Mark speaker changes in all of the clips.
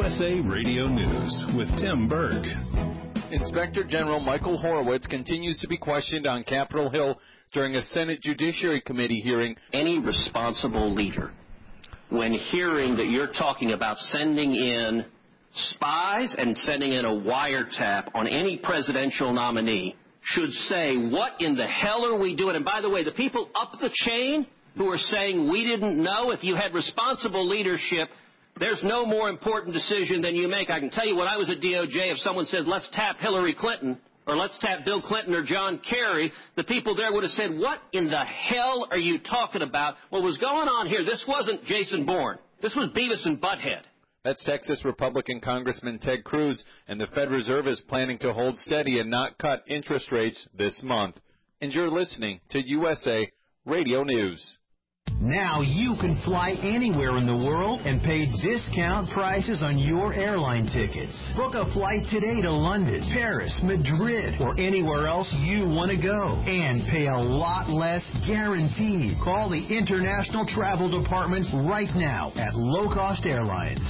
Speaker 1: USA Radio News with Tim Berg.
Speaker 2: Inspector General Michael Horowitz continues to be questioned on Capitol Hill during a Senate Judiciary Committee hearing.
Speaker 3: Any responsible leader, when hearing that you're talking about sending in spies and sending in a wiretap on any presidential nominee, should say, what in the hell are we doing? And by the way, the people up the chain who are saying we didn't know, if you had responsible leadership, there's no more important decision than you make. I can tell you when I was at DOJ, if someone said, let's tap Hillary Clinton, or let's tap Bill Clinton or John Kerry, the people there would have said, what in the hell are you talking about? What was going on here? This wasn't Jason Bourne. This was Beavis and Butthead.
Speaker 2: That's Texas Republican Congressman Ted Cruz, and the Fed Reserve is planning to hold steady and not cut interest rates this month. And you're listening to USA Radio News.
Speaker 4: Now you can fly anywhere in the world and pay discount prices on your airline tickets. Book a flight today to London, Paris, Madrid, or anywhere else you want to go. And pay a lot less guaranteed. Call the International Travel Department right now at Low Cost Airlines.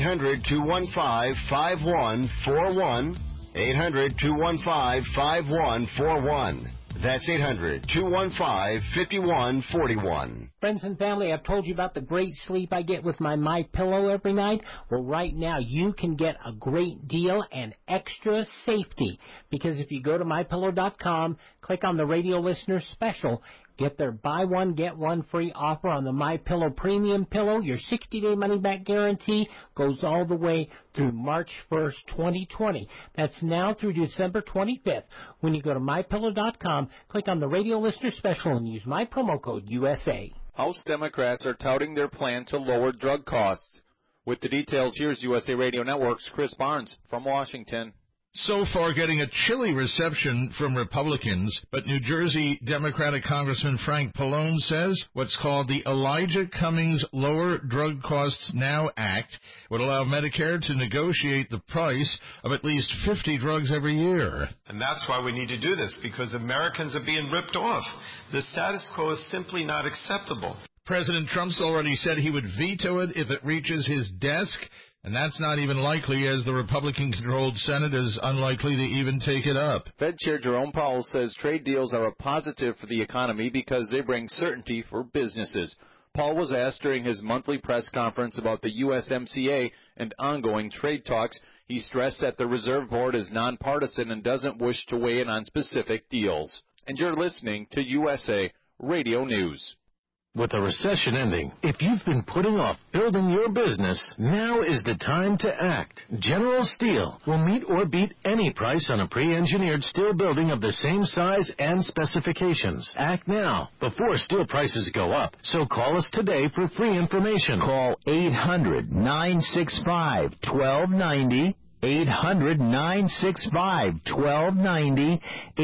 Speaker 5: 800-215-5141. 800-215-5141. That's 800-215-5141.
Speaker 6: Friends and family, I've told you about the great sleep I get with my MyPillow every night. Well, right now you can get a great deal and extra safety, because if you go to MyPillow.com, click on the radio listener special, get their buy one, get one free offer on the MyPillow Premium Pillow. Your 60-day money-back guarantee goes all the way through March 1st, 2020. That's now through December 25th. When you go to MyPillow.com, click on the radio listener special and use my promo code USA.
Speaker 2: House Democrats are touting their plan to lower drug costs. With the details, here's USA Radio Network's Chris Barnes from Washington.
Speaker 7: So far getting a chilly reception from Republicans, but New Jersey Democratic Congressman Frank Pallone says what's called the Elijah Cummings Lower Drug Costs Now Act would allow Medicare to negotiate the price of at least 50 drugs every year.
Speaker 8: And that's why we need to do this, because Americans are being ripped off. The status quo is simply not acceptable.
Speaker 7: President Trump's already said he would veto it if it reaches his desk. And that's not even likely, as the Republican-controlled Senate is unlikely to even take it up.
Speaker 2: Fed Chair Jerome Powell says trade deals are a positive for the economy because they bring certainty for businesses. Powell was asked during his monthly press conference about the USMCA and ongoing trade talks. He stressed that the Reserve Board is nonpartisan and doesn't wish to weigh in on specific deals. And you're listening to USA Radio News.
Speaker 9: With the recession ending, if you've been putting off building your business, now is the time to act. General Steel will meet or beat any price on a pre-engineered steel building of the same size and specifications. Act now, before steel prices go up. So call us today for free information.
Speaker 4: Call 800-965-1290. 800-965-1290,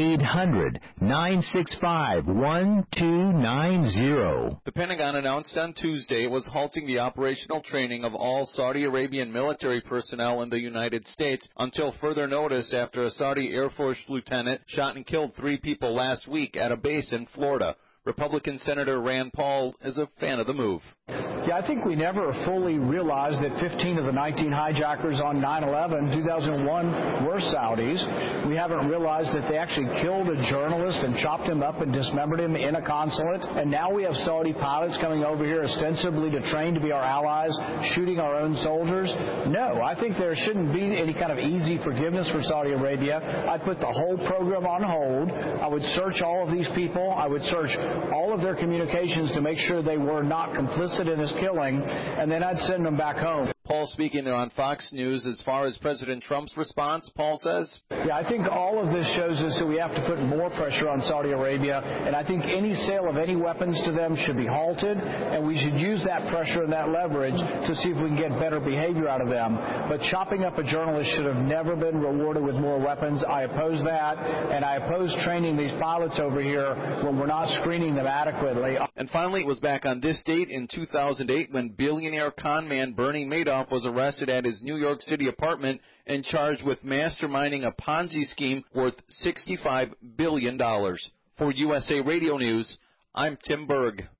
Speaker 4: 800-965-1290.
Speaker 2: The Pentagon announced on Tuesday it was halting the operational training of all Saudi Arabian military personnel in the United States until further notice after a Saudi Air Force lieutenant shot and killed 3 people last week at a base in Florida. Republican Senator Rand Paul is a fan of the move.
Speaker 10: Yeah, I think we never fully realized that 15 of the 19 hijackers on 9/11, 2001 were Saudis. We haven't realized that they actually killed a journalist and chopped him up and dismembered him in a consulate. And now we have Saudi pilots coming over here ostensibly to train to be our allies, shooting our own soldiers. No, I think there shouldn't be any kind of easy forgiveness for Saudi Arabia. I'd put the whole program on hold. I would search all of these people. I would search all of their communications to make sure they were not complicit in this killing, and then I'd send them back home.
Speaker 2: Paul speaking on Fox News. As far as President Trump's response, Paul says,
Speaker 10: yeah, I think all of this shows us that we have to put more pressure on Saudi Arabia, and I think any sale of any weapons to them should be halted, and we should use that pressure and that leverage to see if we can get better behavior out of them. But chopping up a journalist should have never been rewarded with more weapons. I oppose that, and I oppose training these pilots over here when we're not screening them adequately.
Speaker 2: And finally, it was back on this date in 2008 when billionaire con man Bernie Madoff was arrested at his New York City apartment and charged with masterminding a Ponzi scheme worth $65 billion. For USA Radio News, I'm Tim Berg.